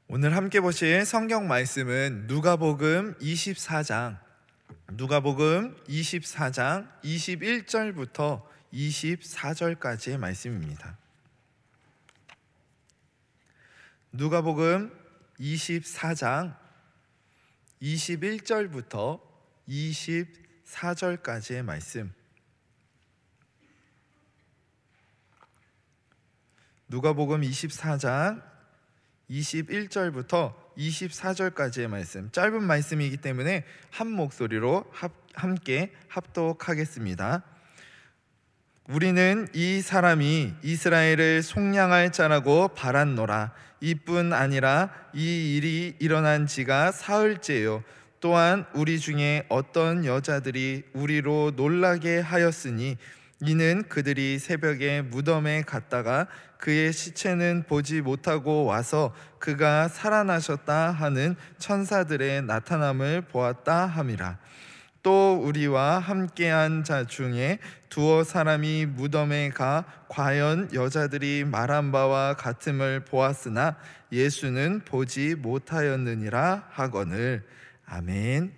오늘 함께 보실 성경 말씀은 누가복음 24장 21절부터 24절까지의 말씀입니다. 누가복음 24장 21절부터 24절까지의 말씀. 누가복음 24장 21절부터 24절까지의 말씀, 짧은 말씀이기 때문에 한 목소리로 함께 합독하겠습니다. 우리는 이 사람이 이스라엘을 속량할 자라고 바랐노라. 이뿐 아니라 이 일이 일어난 지가 사흘째요. 또한 우리 중에 어떤 여자들이 우리로 놀라게 하였으니 이는 그들이 새벽에 무덤에 갔다가 그의 시체는 보지 못하고 와서 그가 살아나셨다 하는 천사들의 나타남을 보았다 함이라. 또 우리와 함께한 자 중에 두어 사람이 무덤에 가 과연 여자들이 말한 바와 같음을 보았으나 예수는 보지 못하였느니라 하거늘. 아멘.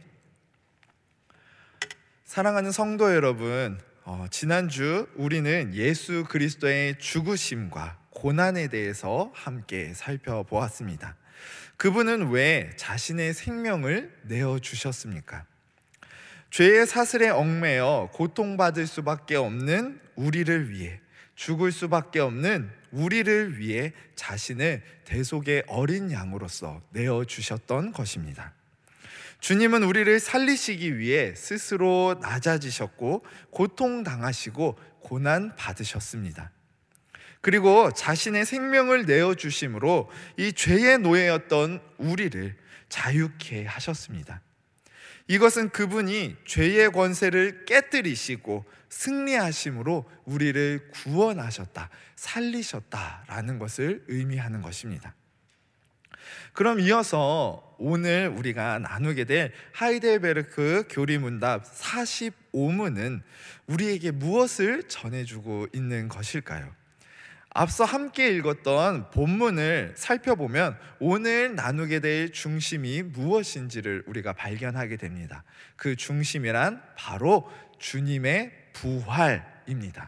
사랑하는 성도 여러분, 지난주 우리는 예수 그리스도의 죽으심과 고난에 대해서 함께 살펴보았습니다. 그분은 왜 자신의 생명을 내어주셨습니까? 죄의 사슬에 얽매여 고통받을 수밖에 없는 우리를 위해, 죽을 수밖에 없는 우리를 위해 자신을 대속의 어린 양으로서 내어주셨던 것입니다. 주님은 우리를 살리시기 위해 스스로 낮아지셨고 고통당하시고 고난받으셨습니다. 그리고 자신의 생명을 내어주심으로 이 죄의 노예였던 우리를 자유케 하셨습니다. 이것은 그분이 죄의 권세를 깨뜨리시고 승리하심으로 우리를 구원하셨다, 살리셨다라는 것을 의미하는 것입니다. 그럼 이어서 오늘 우리가 나누게 될 하이델베르크 교리문답 45문은 우리에게 무엇을 전해주고 있는 것일까요? 앞서 함께 읽었던 본문을 살펴보면 오늘 나누게 될 중심이 무엇인지를 우리가 발견하게 됩니다. 그 중심이란 바로 주님의 부활입니다.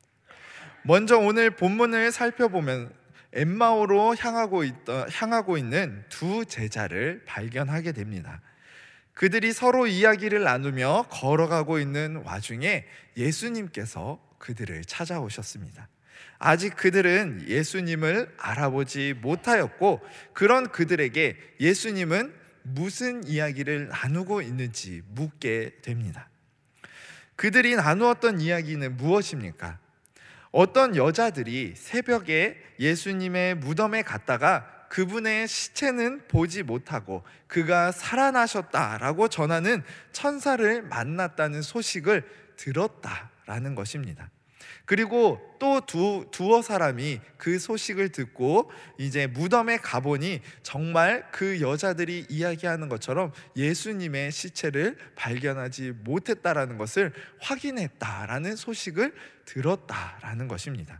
먼저 오늘 본문을 살펴보면 엠마오로 향하고 있는 두 제자를 발견하게 됩니다. 그들이 서로 이야기를 나누며 걸어가고 있는 와중에 예수님께서 그들을 찾아오셨습니다. 아직 그들은 예수님을 알아보지 못하였고, 그런 그들에게 예수님은 무슨 이야기를 나누고 있는지 묻게 됩니다. 그들이 나누었던 이야기는 무엇입니까? 어떤 여자들이 새벽에 예수님의 무덤에 갔다가 그분의 시체는 보지 못하고 그가 살아나셨다라고 전하는 천사를 만났다는 소식을 들었다라는 것입니다. 그리고 또 두어 사람이 그 소식을 듣고 이제 무덤에 가보니 정말 그 여자들이 이야기하는 것처럼 예수님의 시체를 발견하지 못했다라는 것을 확인했다라는 소식을 들었다라는 것입니다.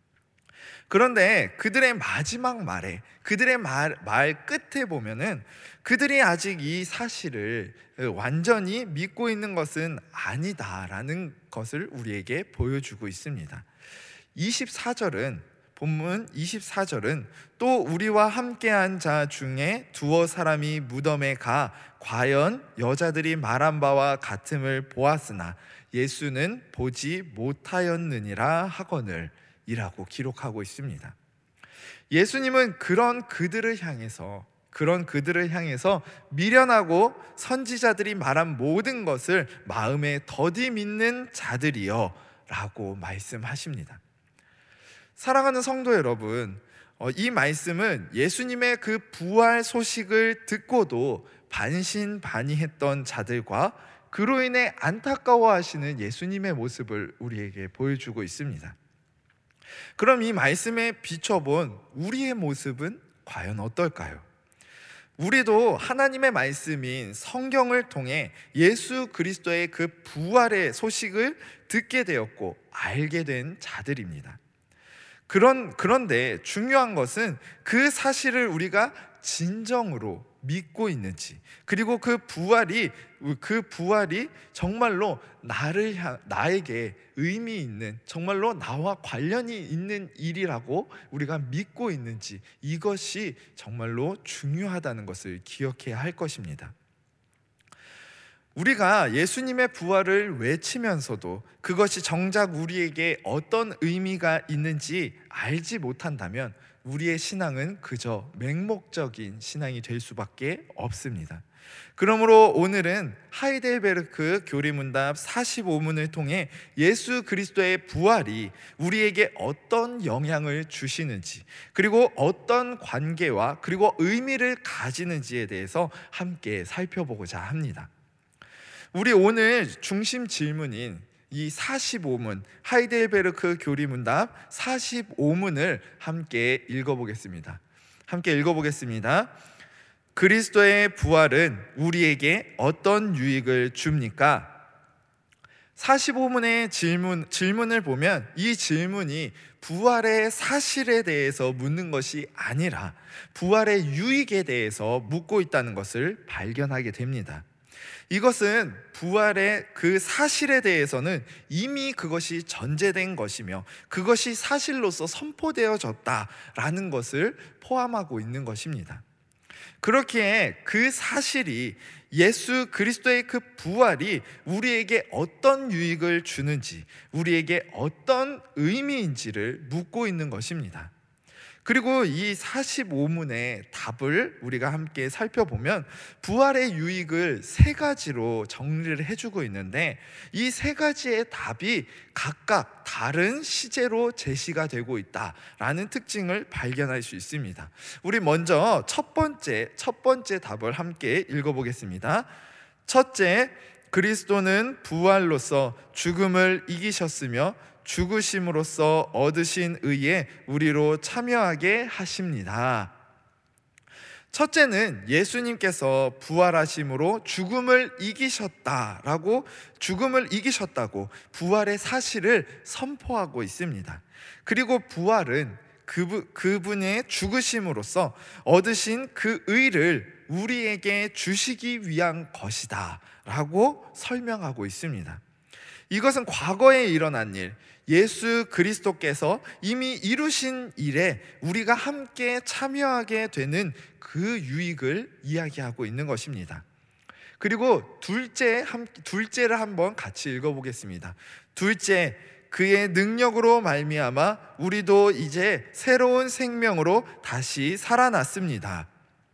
그런데 그들의 마지막 말에, 그들의 말 끝에 보면은 그들이 아직 이 사실을 완전히 믿고 있는 것은 아니다라는 것을 우리에게 보여주고 있습니다. 24절은, 본문 24절은 또 우리와 함께한 자 중에 두어 사람이 무덤에 가 과연 여자들이 말한 바와 같음을 보았으나 예수는 보지 못하였느니라 하거늘 이라고 기록하고 있습니다. 예수님은 그런 그들을 향해서 미련하고 선지자들이 말한 모든 것을 마음에 더디 믿는 자들이여 라고 말씀하십니다. 사랑하는 성도 여러분, 이 말씀은 예수님의 그 부활 소식을 듣고도 반신반의했던 자들과 그로 인해 안타까워하시는 예수님의 모습을 우리에게 보여주고 있습니다. 그럼 이 말씀에 비춰본 우리의 모습은 과연 어떨까요? 우리도 하나님의 말씀인 성경을 통해 예수 그리스도의 그 부활의 소식을 듣게 되었고 알게 된 자들입니다. 그런데 중요한 것은 그 사실을 우리가 진정으로 믿고 있는지, 그리고 그 부활이 정말로 나에게 의미 있는, 정말로 나와 관련이 있는 일이라고 우리가 믿고 있는지, 이것이 정말로 중요하다는 것을 기억해야 할 것입니다. 우리가 예수님의 부활을 외치면서도 그것이 정작 우리에게 어떤 의미가 있는지 알지 못한다면 우리의 신앙은 그저 맹목적인 신앙이 될 수밖에 없습니다. 그러므로 오늘은 하이델베르크 교리문답 45문을 통해 예수 그리스도의 부활이 우리에게 어떤 영향을 주시는지, 그리고 어떤 관계와 그리고 의미를 가지는지에 대해서 함께 살펴보고자 합니다. 우리 오늘 중심 질문인 이 45문, 하이델베르크 교리문답 45문을 함께 읽어보겠습니다. 그리스도의 부활은 우리에게 어떤 유익을 줍니까? 45문의 질문을 보면 이 질문이 부활의 사실에 대해서 묻는 것이 아니라 부활의 유익에 대해서 묻고 있다는 것을 발견하게 됩니다. 이것은 부활의 그 사실에 대해서는 이미 그것이 전제된 것이며 그것이 사실로서 선포되어졌다라는 것을 포함하고 있는 것입니다. 그렇기에 그 사실이, 예수 그리스도의 그 부활이 우리에게 어떤 유익을 주는지, 우리에게 어떤 의미인지를 묻고 있는 것입니다. 그리고 이 45문의 답을 우리가 함께 살펴보면 부활의 유익을 세 가지로 정리를 해주고 있는데, 이 세 가지의 답이 각각 다른 시제로 제시가 되고 있다라는 특징을 발견할 수 있습니다. 우리 먼저 첫 번째 답을 함께 읽어보겠습니다. 첫째, 그리스도는 부활로서 죽음을 이기셨으며 죽으심으로써 얻으신 의에 우리로 참여하게 하십니다. 첫째는 예수님께서 부활하심으로 죽음을 이기셨다고 부활의 사실을 선포하고 있습니다. 그리고 부활은 그분의 죽으심으로써 얻으신 그 의를 우리에게 주시기 위한 것이다 라고 설명하고 있습니다. 이것은 과거에 일어난 일, 예수 그리스도께서 이미 이루신 일에 우리가 함께 참여하게 되는 그 유익을 이야기하고 있는 것입니다. 그리고 둘째를 한번 같이 읽어보겠습니다. 둘째, 그의 능력으로 말미암아 우리도 이제 새로운 생명으로 다시 살아났습니다.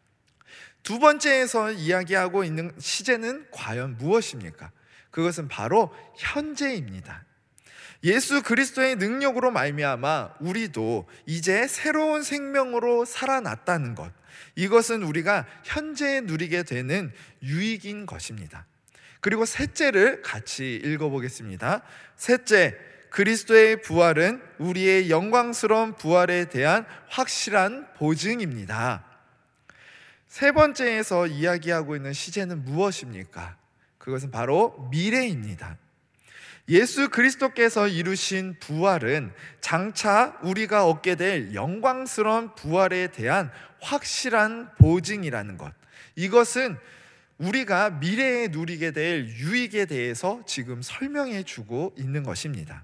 두 번째에서 이야기하고 있는 시제는 과연 무엇입니까? 그것은 바로 현재입니다. 예수 그리스도의 능력으로 말미암아 우리도 이제 새로운 생명으로 살아났다는 것, 이것은 우리가 현재 누리게 되는 유익인 것입니다. 그리고 셋째를 같이 읽어보겠습니다. 셋째, 그리스도의 부활은 우리의 영광스러운 부활에 대한 확실한 보증입니다. 세 번째에서 이야기하고 있는 시제는 무엇입니까? 그것은 바로 미래입니다. 예수 그리스도께서 이루신 부활은 장차 우리가 얻게 될 영광스러운 부활에 대한 확실한 보증이라는 것, 이것은 우리가 미래에 누리게 될 유익에 대해서 지금 설명해 주고 있는 것입니다.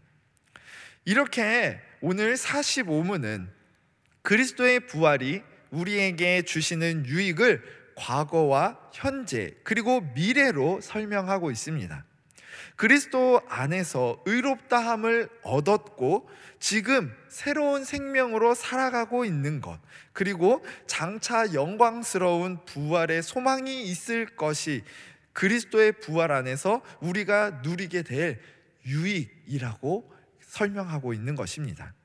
이렇게 오늘 45문은 그리스도의 부활이 우리에게 주시는 유익을 과거와 현재 그리고 미래로 설명하고 있습니다. 그리스도 안에서 의롭다함을 얻었고 지금 새로운 생명으로 살아가고 있는 것, 그리고 장차 영광스러운 부활의 소망이 있을 것이 그리스도의 부활 안에서 우리가 누리게 될 유익이라고 설명하고 있는 것입니다.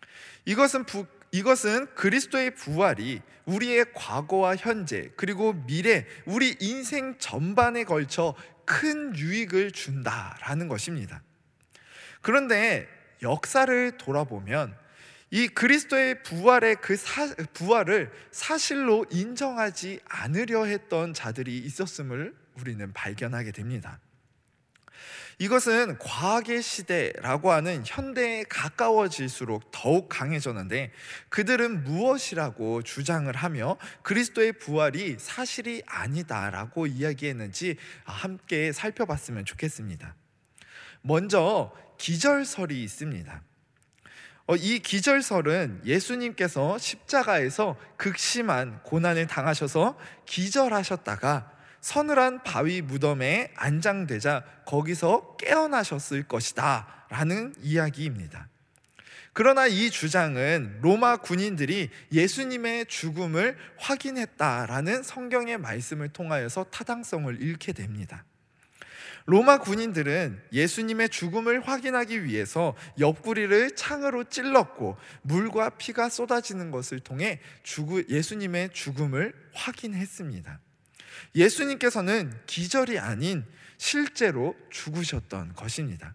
이것은 그리스도의 부활이 우리의 과거와 현재 그리고 미래, 우리 인생 전반에 걸쳐 큰 유익을 준다라는 것입니다. 그런데 역사를 돌아보면 이 그리스도의 부활의 부활을 사실로 인정하지 않으려 했던 자들이 있었음을 우리는 발견하게 됩니다. 이것은 과학의 시대라고 하는 현대에 가까워질수록 더욱 강해졌는데, 그들은 무엇이라고 주장을 하며 그리스도의 부활이 사실이 아니다라고 이야기했는지 함께 살펴봤으면 좋겠습니다. 먼저 기절설이 있습니다. 이 기절설은 예수님께서 십자가에서 극심한 고난을 당하셔서 기절하셨다가 서늘한 바위 무덤에 안장되자 거기서 깨어나셨을 것이다 라는 이야기입니다. 그러나 이 주장은 로마 군인들이 예수님의 죽음을 확인했다라는 성경의 말씀을 통하여서 타당성을 잃게 됩니다. 로마 군인들은 예수님의 죽음을 확인하기 위해서 옆구리를 창으로 찔렀고 물과 피가 쏟아지는 것을 통해 예수님의 죽음을 확인했습니다. 예수님께서는 기절이 아닌 실제로 죽으셨던 것입니다.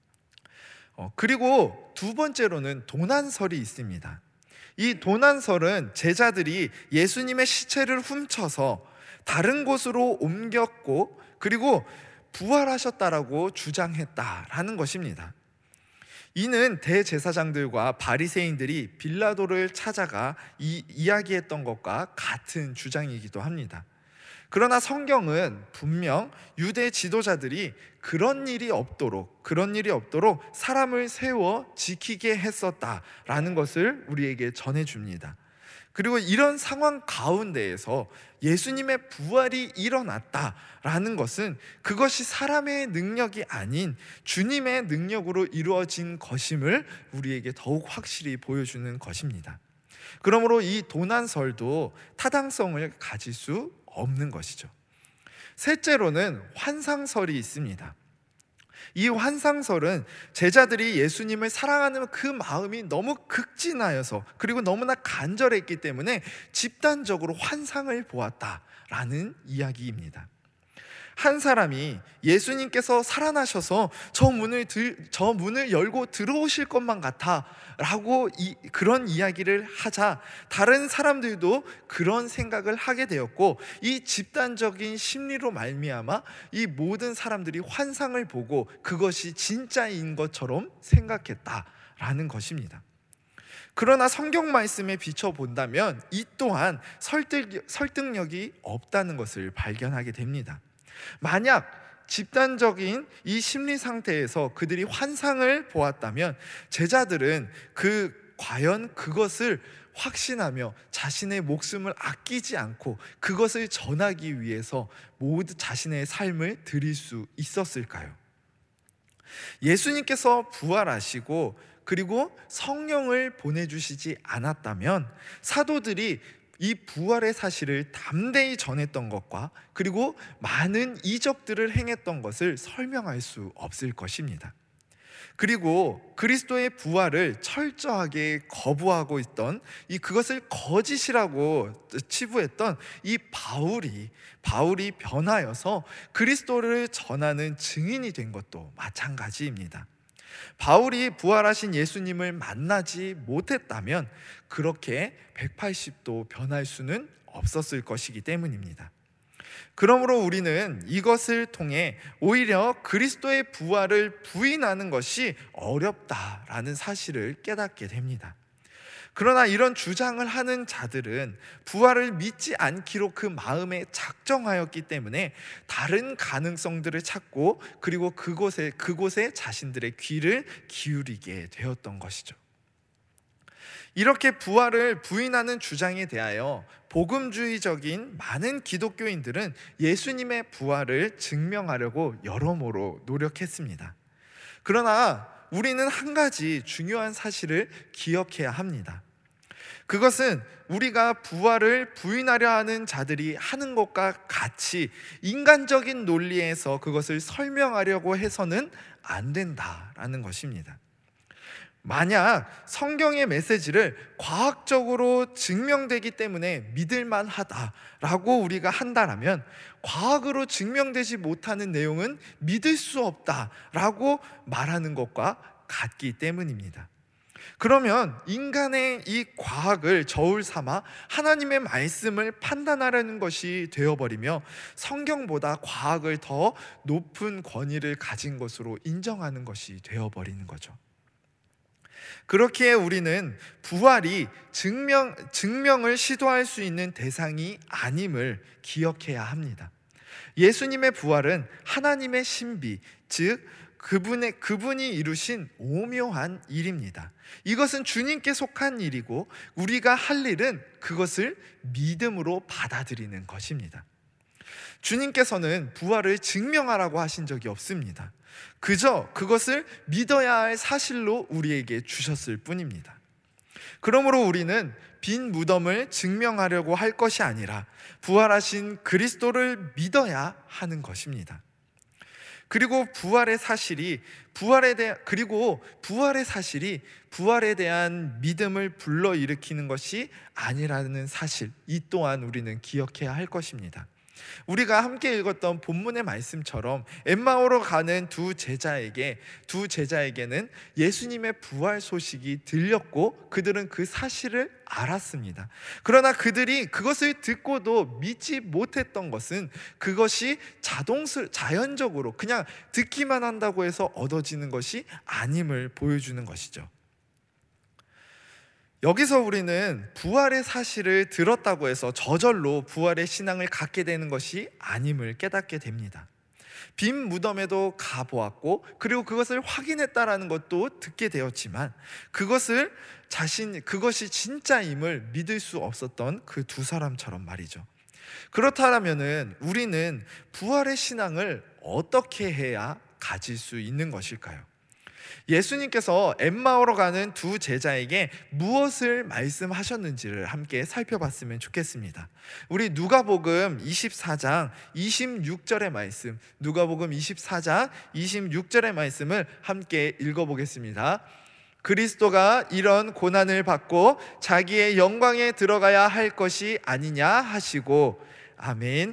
그리고 두 번째로는 도난설이 있습니다. 이 도난설은 제자들이 예수님의 시체를 훔쳐서 다른 곳으로 옮겼고 그리고 부활하셨다라고 주장했다라는 것입니다. 이는 대제사장들과 바리새인들이 빌라도를 찾아가 이야기했던 것과 같은 주장이기도 합니다. 그러나 성경은 분명 유대 지도자들이 그런 일이 없도록 사람을 세워 지키게 했었다라는 것을 우리에게 전해줍니다. 그리고 이런 상황 가운데에서 예수님의 부활이 일어났다라는 것은 그것이 사람의 능력이 아닌 주님의 능력으로 이루어진 것임을 우리에게 더욱 확실히 보여주는 것입니다. 그러므로 이 도난설도 타당성을 가질 수 없는 것이죠. 셋째로는 환상설이 있습니다. 이 환상설은 제자들이 예수님을 사랑하는 그 마음이 너무 극진하여서 그리고 너무나 간절했기 때문에 집단적으로 환상을 보았다라는 이야기입니다. 한 사람이 예수님께서 살아나셔서 저 문을 열고 들어오실 것만 같아 라고 그런 이야기를 하자 다른 사람들도 그런 생각을 하게 되었고, 이 집단적인 심리로 말미암아 이 모든 사람들이 환상을 보고 그것이 진짜인 것처럼 생각했다라는 것입니다. 그러나 성경 말씀에 비춰본다면 이 또한 설득력이 없다는 것을 발견하게 됩니다. 만약 집단적인 이 심리 상태에서 그들이 환상을 보았다면 제자들은 과연 그것을 확신하며 자신의 목숨을 아끼지 않고 그것을 전하기 위해서 모두 자신의 삶을 드릴 수 있었을까요? 예수님께서 부활하시고 그리고 성령을 보내주시지 않았다면 사도들이 이 부활의 사실을 담대히 전했던 것과 그리고 많은 이적들을 행했던 것을 설명할 수 없을 것입니다. 그리고 그리스도의 부활을 철저하게 거부하고 있던 그것을 거짓이라고 치부했던 이 바울이 변하여서 그리스도를 전하는 증인이 된 것도 마찬가지입니다. 바울이 부활하신 예수님을 만나지 못했다면 그렇게 180도 변할 수는 없었을 것이기 때문입니다. 그러므로 우리는 이것을 통해 오히려 그리스도의 부활을 부인하는 것이 어렵다라는 사실을 깨닫게 됩니다. 그러나 이런 주장을 하는 자들은 부활을 믿지 않기로 그 마음에 작정하였기 때문에 다른 가능성들을 찾고 그리고 그곳에 자신들의 귀를 기울이게 되었던 것이죠. 이렇게 부활을 부인하는 주장에 대하여 복음주의적인 많은 기독교인들은 예수님의 부활을 증명하려고 여러모로 노력했습니다. 그러나 우리는 한 가지 중요한 사실을 기억해야 합니다. 그것은 우리가 부활을 부인하려 하는 자들이 하는 것과 같이 인간적인 논리에서 그것을 설명하려고 해서는 안 된다라는 것입니다. 만약 성경의 메시지를 과학적으로 증명되기 때문에 믿을만 하다라고 우리가 한다면 과학으로 증명되지 못하는 내용은 믿을 수 없다라고 말하는 것과 같기 때문입니다. 그러면 인간의 이 과학을 저울 삼아 하나님의 말씀을 판단하려는 것이 되어버리며 성경보다 과학을 더 높은 권위를 가진 것으로 인정하는 것이 되어버리는 거죠. 그렇기에 우리는 부활이 증명을 시도할 수 있는 대상이 아님을 기억해야 합니다. 예수님의 부활은 하나님의 신비, 즉 그분이 이루신 오묘한 일입니다. 이것은 주님께 속한 일이고 우리가 할 일은 그것을 믿음으로 받아들이는 것입니다. 주님께서는 부활을 증명하라고 하신 적이 없습니다. 그저 그것을 믿어야 할 사실로 우리에게 주셨을 뿐입니다. 그러므로 우리는 빈 무덤을 증명하려고 할 것이 아니라 부활하신 그리스도를 믿어야 하는 것입니다. 그리고 부활의 사실이 부활에 대한 믿음을 불러일으키는 것이 아니라는 사실, 이 또한 우리는 기억해야 할 것입니다. 우리가 함께 읽었던 본문의 말씀처럼 엠마오로 가는 두 제자에게는 예수님의 부활 소식이 들렸고 그들은 그 사실을 알았습니다. 그러나 그들이 그것을 듣고도 믿지 못했던 것은 그것이 자연적으로 그냥 듣기만 한다고 해서 얻어지는 것이 아님을 보여주는 것이죠. 여기서 우리는 부활의 사실을 들었다고 해서 저절로 부활의 신앙을 갖게 되는 것이 아님을 깨닫게 됩니다. 빈 무덤에도 가보았고 그리고 그것을 확인했다라는 것도 듣게 되었지만 그것이 진짜임을 믿을 수 없었던 그 두 사람처럼 말이죠. 그렇다면 우리는 부활의 신앙을 어떻게 해야 가질 수 있는 것일까요? 예수님께서 엠마오로 가는 두 제자에게 무엇을 말씀하셨는지를 함께 살펴봤으면 좋겠습니다. 우리 누가복음 24장 26절의 말씀, 누가복음 24장 26절의 말씀을 함께 읽어보겠습니다. 그리스도가 이런 고난을 받고 자기의 영광에 들어가야 할 것이 아니냐 하시고, 아멘.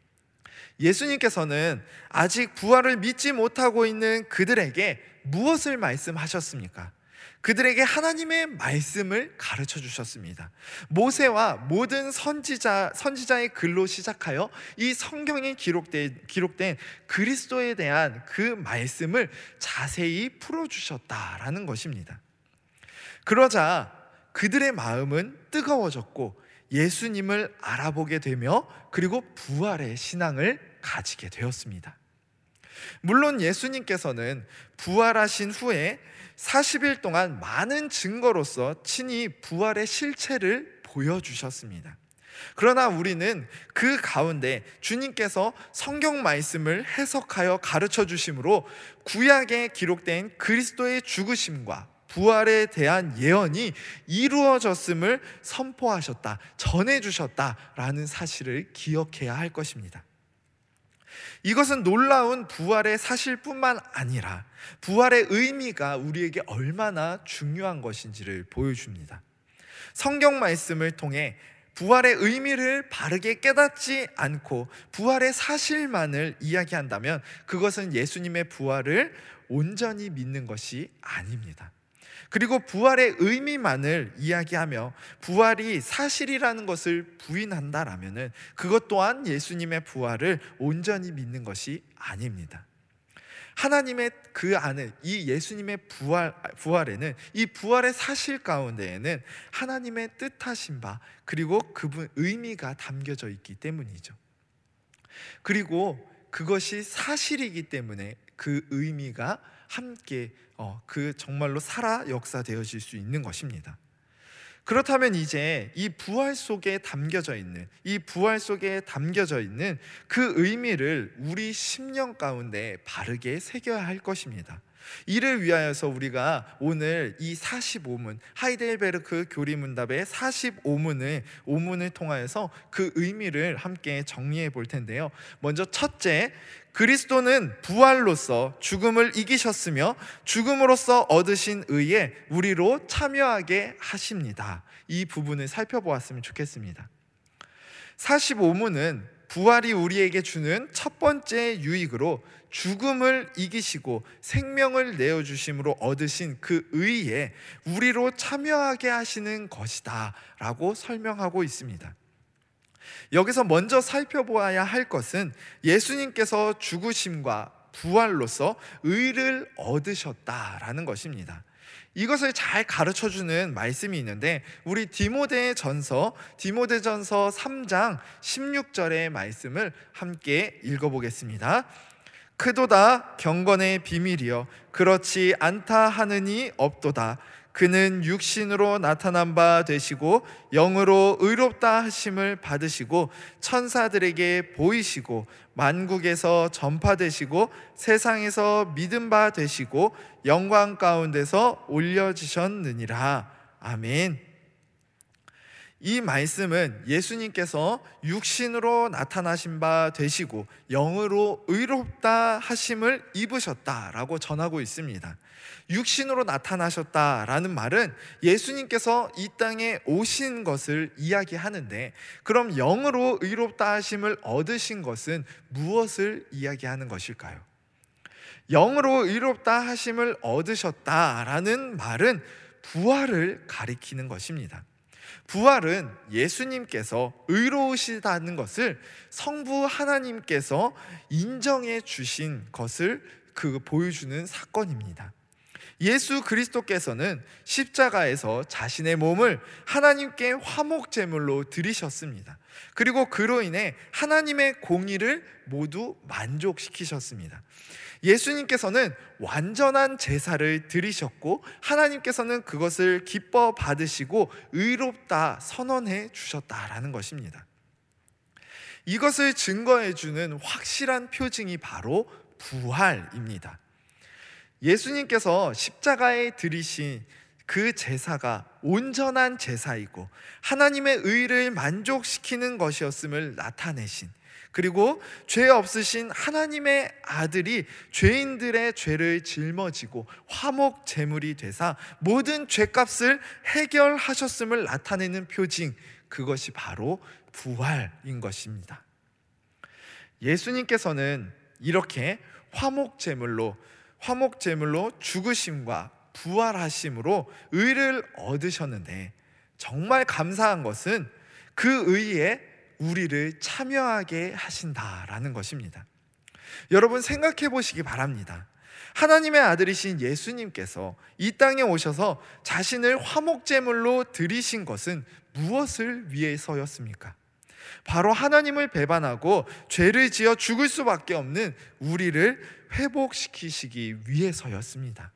예수님께서는 아직 부활을 믿지 못하고 있는 그들에게 무엇을 말씀하셨습니까? 그들에게 하나님의 말씀을 가르쳐 주셨습니다. 모세와 모든 선지자의 글로 시작하여 이 성경에 기록된 그리스도에 대한 그 말씀을 자세히 풀어주셨다라는 것입니다. 그러자 그들의 마음은 뜨거워졌고 예수님을 알아보게 되며 그리고 부활의 신앙을 가지게 되었습니다. 물론 예수님께서는 부활하신 후에 40일 동안 많은 증거로서 친히 부활의 실체를 보여주셨습니다. 그러나 우리는 그 가운데 주님께서 성경 말씀을 해석하여 가르쳐 주심으로 구약에 기록된 그리스도의 죽으심과 부활에 대한 예언이 이루어졌음을 선포하셨다, 전해주셨다라는 사실을 기억해야 할 것입니다. 이것은 놀라운 부활의 사실뿐만 아니라 부활의 의미가 우리에게 얼마나 중요한 것인지를 보여줍니다. 성경 말씀을 통해 부활의 의미를 바르게 깨닫지 않고 부활의 사실만을 이야기한다면 그것은 예수님의 부활을 온전히 믿는 것이 아닙니다. 그리고 부활의 의미만을 이야기하며 부활이 사실이라는 것을 부인한다라면 그것 또한 예수님의 부활을 온전히 믿는 것이 아닙니다. 하나님의 그 안에 이 예수님의 부활에는 이 부활의 사실 가운데에는 하나님의 뜻하신 바 그리고 그분 의미가 담겨져 있기 때문이죠. 그리고 그것이 사실이기 때문에 그 의미가 함께 그 정말로 살아 역사되어질 수 있는 것입니다. 그렇다면 이제 이 부활 속에 담겨져 있는 그 의미를 우리 심령 가운데 바르게 새겨야 할 것입니다. 이를 위하여서 우리가 오늘 이 45문 하이델베르크 교리문답의 45문을 통하여서 그 의미를 함께 정리해 볼 텐데요. 먼저 첫째, 그리스도는 부활로서 죽음을 이기셨으며 죽음으로써 얻으신 의에 우리로 참여하게 하십니다. 이 부분을 살펴보았으면 좋겠습니다. 45문은 부활이 우리에게 주는 첫 번째 유익으로 죽음을 이기시고 생명을 내어주심으로 얻으신 그 의에 우리로 참여하게 하시는 것이다 라고 설명하고 있습니다. 여기서 먼저 살펴보아야 할 것은 예수님께서 죽으심과 부활로서 의를 얻으셨다라는 것입니다. 이것을 잘 가르쳐주는 말씀이 있는데 우리 디모데전서 3장 16절의 말씀을 함께 읽어보겠습니다. 크도다 경건의 비밀이여 그렇지 않다 하느니 없도다. 그는 육신으로 나타난 바 되시고 영으로 의롭다 하심을 받으시고 천사들에게 보이시고 만국에서 전파되시고 세상에서 믿음 바 되시고 영광 가운데서 올려지셨느니라. 아멘. 이 말씀은 예수님께서 육신으로 나타나신 바 되시고 영으로 의롭다 하심을 입으셨다라고 전하고 있습니다. 육신으로 나타나셨다라는 말은 예수님께서 이 땅에 오신 것을 이야기하는데, 그럼 영으로 의롭다 하심을 얻으신 것은 무엇을 이야기하는 것일까요? 영으로 의롭다 하심을 얻으셨다라는 말은 부활을 가리키는 것입니다. 부활은 예수님께서 의로우시다는 것을 성부 하나님께서 인정해 주신 것을 보여주는 사건입니다. 예수 그리스도께서는 십자가에서 자신의 몸을 하나님께 화목제물로 드리셨습니다. 그리고 그로 인해 하나님의 공의를 모두 만족시키셨습니다. 예수님께서는 완전한 제사를 드리셨고 하나님께서는 그것을 기뻐 받으시고 의롭다 선언해 주셨다라는 것입니다. 이것을 증거해 주는 확실한 표징이 바로 부활입니다. 예수님께서 십자가에 드리신 그 제사가 온전한 제사이고 하나님의 의를 만족시키는 것이었음을 나타내신, 그리고 죄 없으신 하나님의 아들이 죄인들의 죄를 짊어지고 화목 제물이 되사 모든 죄값을 해결하셨음을 나타내는 표징, 그것이 바로 부활인 것입니다. 예수님께서는 이렇게 화목 제물로 죽으심과 부활하심으로 의를 얻으셨는데, 정말 감사한 것은 그 의에 우리를 참여하게 하신다라는 것입니다. 여러분 생각해 보시기 바랍니다. 하나님의 아들이신 예수님께서 이 땅에 오셔서 자신을 화목제물로 드리신 것은 무엇을 위해서였습니까? 바로 하나님을 배반하고 죄를 지어 죽을 수밖에 없는 우리를 회복시키시기 위해서였습니다.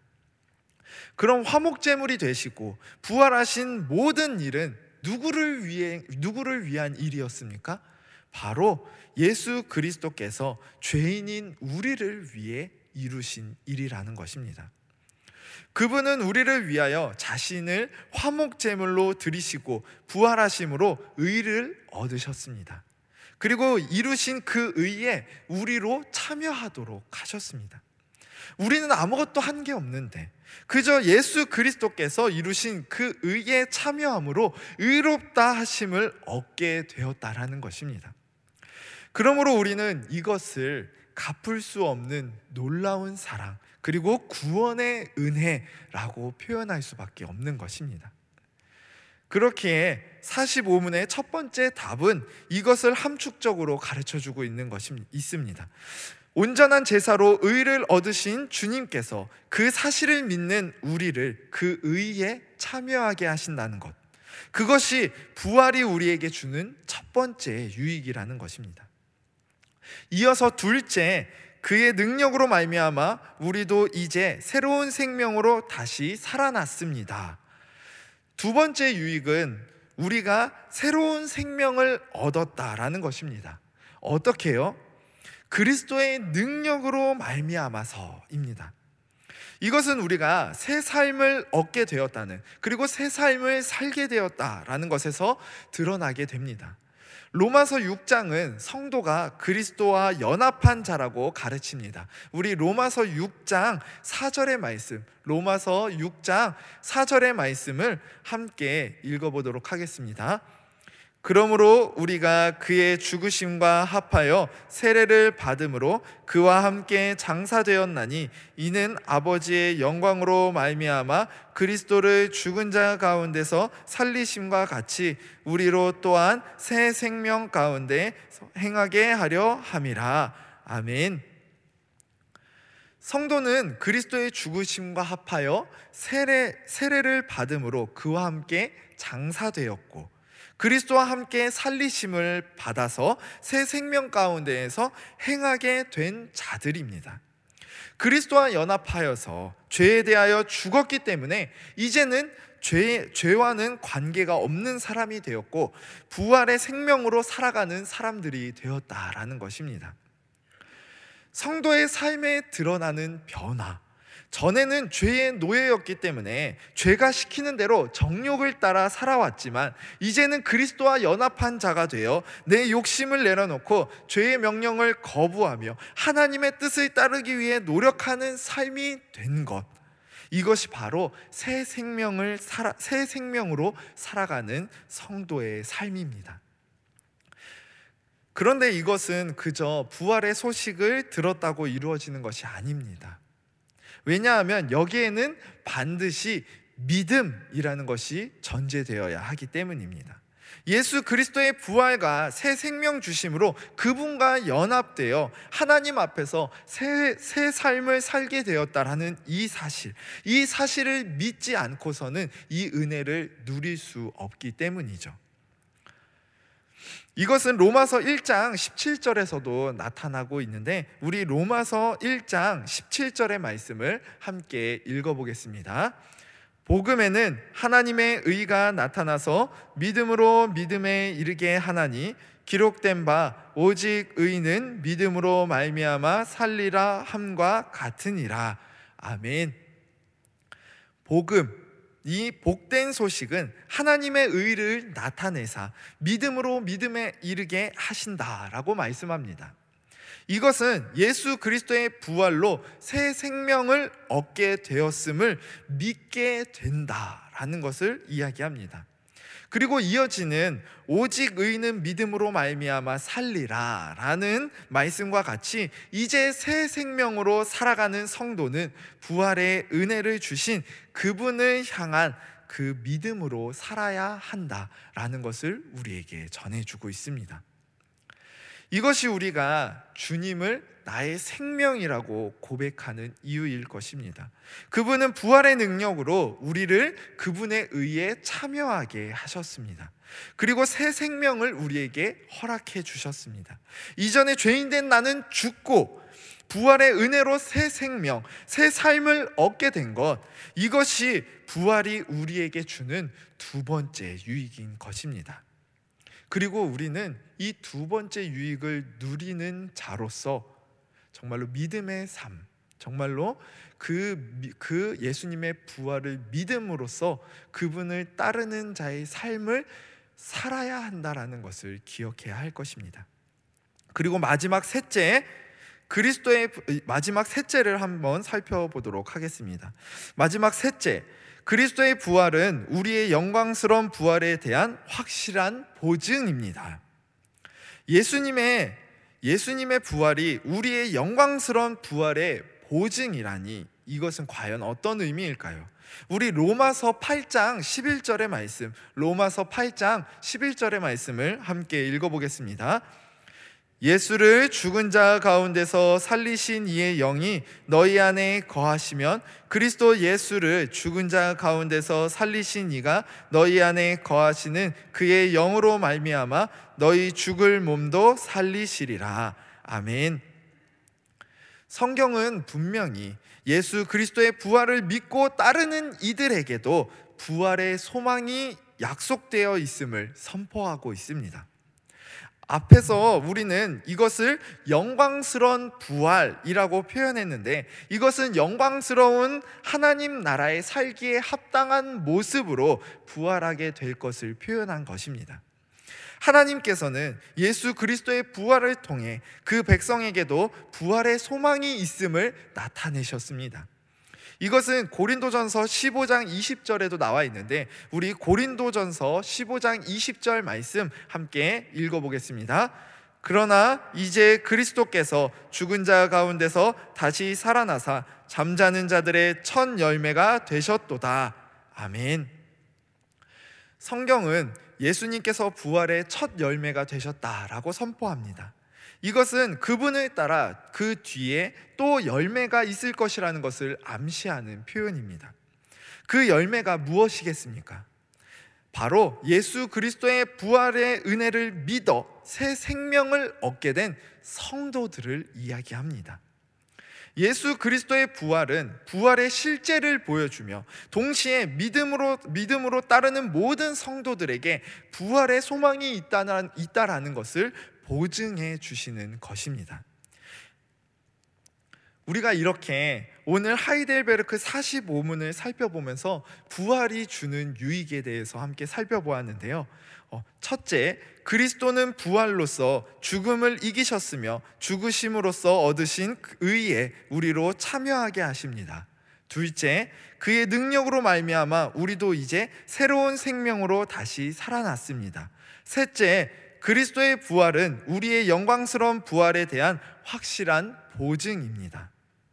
그럼 화목제물이 되시고 부활하신 모든 일은 누구를 위한 일이었습니까? 바로 예수 그리스도께서 죄인인 우리를 위해 이루신 일이라는 것입니다. 그분은 우리를 위하여 자신을 화목제물로 드리시고 부활하심으로 의를 얻으셨습니다. 그리고 이루신 그 의에 우리로 참여하도록 하셨습니다. 우리는 아무것도 한 게 없는데 그저 예수 그리스도께서 이루신 그 의에 참여함으로 의롭다 하심을 얻게 되었다라는 것입니다. 그러므로 우리는 이것을 갚을 수 없는 놀라운 사랑, 그리고 구원의 은혜라고 표현할 수밖에 없는 것입니다. 그렇기에 45문의 첫 번째 답은 이것을 함축적으로 가르쳐주고 있는 것이 있습니다. 온전한 제사로 의를 얻으신 주님께서 그 사실을 믿는 우리를 그 의에 참여하게 하신다는 것, 그것이 부활이 우리에게 주는 첫 번째 유익이라는 것입니다. 이어서 둘째, 그의 능력으로 말미암아 우리도 이제 새로운 생명으로 다시 살아났습니다. 두 번째 유익은 우리가 새로운 생명을 얻었다라는 것입니다. 어떻게요? 그리스도의 능력으로 말미암아서입니다. 이것은 우리가 새 삶을 얻게 되었다는, 그리고 새 삶을 살게 되었다라는 것에서 드러나게 됩니다. 로마서 6장은 성도가 그리스도와 연합한 자라고 가르칩니다. 우리 로마서 6장 4절의 말씀, 로마서 6장 4절의 말씀을 함께 읽어보도록 하겠습니다. 그러므로 우리가 그의 죽으심과 합하여 세례를 받음으로 그와 함께 장사되었나니 이는 아버지의 영광으로 말미암아 그리스도를 죽은 자 가운데서 살리심과 같이 우리로 또한 새 생명 가운데 행하게 하려 함이라. 아멘. 성도는 그리스도의 죽으심과 합하여 세례를 받음으로 그와 함께 장사되었고 그리스도와 함께 살리심을 받아서 새 생명 가운데에서 행하게 된 자들입니다. 그리스도와 연합하여서 죄에 대하여 죽었기 때문에 이제는 죄와는 관계가 없는 사람이 되었고 부활의 생명으로 살아가는 사람들이 되었다라는 것입니다. 성도의 삶에 드러나는 변화, 전에는 죄의 노예였기 때문에 죄가 시키는 대로 정욕을 따라 살아왔지만 이제는 그리스도와 연합한 자가 되어 내 욕심을 내려놓고 죄의 명령을 거부하며 하나님의 뜻을 따르기 위해 노력하는 삶이 된 것, 이것이 바로 새 생명으로 살아가는 성도의 삶입니다. 그런데 이것은 그저 부활의 소식을 들었다고 이루어지는 것이 아닙니다. 왜냐하면 여기에는 반드시 믿음이라는 것이 전제되어야 하기 때문입니다. 예수 그리스도의 부활과 새 생명 주심으로 그분과 연합되어 하나님 앞에서 새 삶을 살게 되었다라는 이 사실을 믿지 않고서는 이 은혜를 누릴 수 없기 때문이죠. 이것은 로마서 1장 17절에서도 나타나고 있는데 우리 로마서 1장 17절의 말씀을 함께 읽어보겠습니다. 복음에는 하나님의 의가 나타나서 믿음으로 믿음에 이르게 하나니 기록된 바 오직 의인은 믿음으로 말미암아 살리라 함과 같으니라. 아멘. 복음, 이 복된 소식은 하나님의 의를 나타내사 믿음으로 믿음에 이르게 하신다라고 말씀합니다. 이것은 예수 그리스도의 부활로 새 생명을 얻게 되었음을 믿게 된다라는 것을 이야기합니다. 그리고 이어지는 오직 의인은 믿음으로 말미암아 살리라 라는 말씀과 같이 이제 새 생명으로 살아가는 성도는 부활의 은혜를 주신 그분을 향한 그 믿음으로 살아야 한다라는 것을 우리에게 전해주고 있습니다. 이것이 우리가 주님을 나의 생명이라고 고백하는 이유일 것입니다. 그분은 부활의 능력으로 우리를 그분의 의에 참여하게 하셨습니다. 그리고 새 생명을 우리에게 허락해 주셨습니다. 이전에 죄인된 나는 죽고 부활의 은혜로 새 생명, 새 삶을 얻게 된 것, 이것이 부활이 우리에게 주는 두 번째 유익인 것입니다. 그리고 우리는 이 두 번째 유익을 누리는 자로서 정말로 믿음의 삶, 정말로 그 예수님의 부활을 믿음으로써 그분을 따르는 자의 삶을 살아야 한다라는 것을 기억해야 할 것입니다. 그리고 마지막 셋째를 한번 살펴보도록 하겠습니다. 마지막 셋째, 그리스도의 부활은 우리의 영광스러운 부활에 대한 확실한 보증입니다. 예수님의 부활이 우리의 영광스러운 부활의 보증이라니 이것은 과연 어떤 의미일까요? 우리 로마서 8장 11절의 말씀, 로마서 8장 11절의 말씀을 함께 읽어보겠습니다. 예수를 죽은 자 가운데서 살리신 이의 영이 너희 안에 거하시면 그리스도 예수를 죽은 자 가운데서 살리신 이가 너희 안에 거하시는 그의 영으로 말미암아 너희 죽을 몸도 살리시리라. 아멘. 성경은 분명히 예수 그리스도의 부활을 믿고 따르는 이들에게도 부활의 소망이 약속되어 있음을 선포하고 있습니다. 앞에서 우리는 이것을 영광스러운 부활이라고 표현했는데 이것은 영광스러운 하나님 나라에 살기에 합당한 모습으로 부활하게 될 것을 표현한 것입니다. 하나님께서는 예수 그리스도의 부활을 통해 그 백성에게도 부활의 소망이 있음을 나타내셨습니다. 이것은 고린도전서 15장 20절에도 나와 있는데, 우리 고린도전서 15장 20절 말씀 함께 읽어보겠습니다. 그러나 이제 그리스도께서 죽은 자 가운데서 다시 살아나사 잠자는 자들의 첫 열매가 되셨도다. 아멘. 성경은 예수님께서 부활의 첫 열매가 되셨다라고 선포합니다. 이것은 그분을 따라 그 뒤에 또 열매가 있을 것이라는 것을 암시하는 표현입니다. 그 열매가 무엇이겠습니까? 바로 예수 그리스도의 부활의 은혜를 믿어 새 생명을 얻게 된 성도들을 이야기합니다. 예수 그리스도의 부활은 부활의 실제를 보여주며 동시에 믿음으로 따르는 모든 성도들에게 부활의 소망이 있다라는 것을 보증해 주시는 것입니다. 우리가 이렇게 오늘 하이델베르크 45문을 살펴보면서 부활이 주는 유익에 대해서 함께 살펴보았는데요. 첫째, 그리스도는 부활로서 죽음을 이기셨으며 죽으심으로써 얻으신 의에 우리로 참여하게 하십니다. 둘째, 그의 능력으로 말미암아 우리도 이제 새로운 생명으로 다시 살아났습니다. 셋째, 그리스도의 부활은 우리의 영광스러운 부활에 대한 확실한 보증입니다.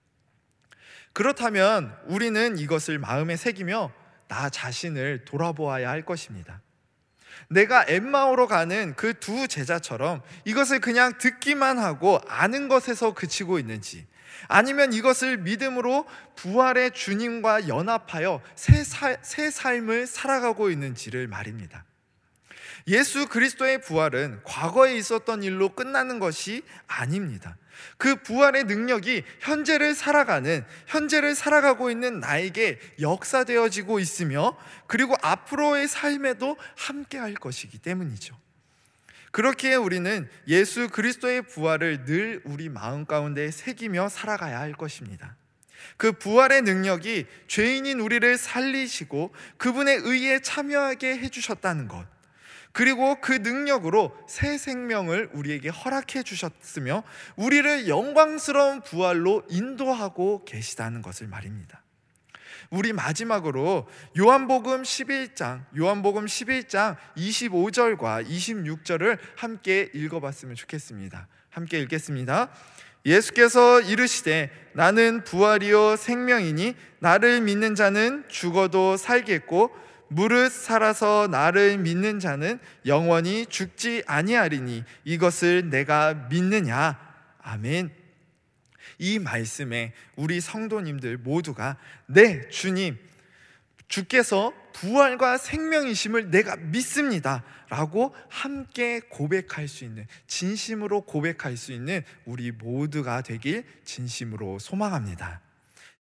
그렇다면 우리는 이것을 마음에 새기며 나 자신을 돌아보아야 할 것입니다. 내가 엠마오로 가는 그 두 제자처럼 이것을 그냥 듣기만 하고 아는 것에서 그치고 있는지, 아니면 이것을 믿음으로 부활의 주님과 연합하여 새 삶을 살아가고 있는지를 말입니다. 예수 그리스도의 부활은 과거에 있었던 일로 끝나는 것이 아닙니다. 그 부활의 능력이 현재를 살아가고 있는 나에게 역사되어지고 있으며, 그리고 앞으로의 삶에도 함께 할 것이기 때문이죠. 그렇기에 우리는 예수 그리스도의 부활을 늘 우리 마음 가운데 새기며 살아가야 할 것입니다. 그 부활의 능력이 죄인인 우리를 살리시고 그분의 의에 참여하게 해주셨다는 것, 그리고 그 능력으로 새 생명을 우리에게 허락해 주셨으며 우리를 영광스러운 부활로 인도하고 계시다는 것을 말입니다. 우리 마지막으로 요한복음 11장 25절과 26절을 함께 읽어봤으면 좋겠습니다. 함께 읽겠습니다. 예수께서 이르시되 나는 부활이요 생명이니 나를 믿는 자는 죽어도 살겠고 무릇 살아서 나를 믿는 자는 영원히 죽지 아니하리니 이것을 내가 믿느냐. 아멘. 이 말씀에 우리 성도님들 모두가 네 주님, 주께서 부활과 생명이심을 내가 믿습니다 라고 함께 고백할 수 있는, 진심으로 고백할 수 있는 우리 모두가 되길 진심으로 소망합니다.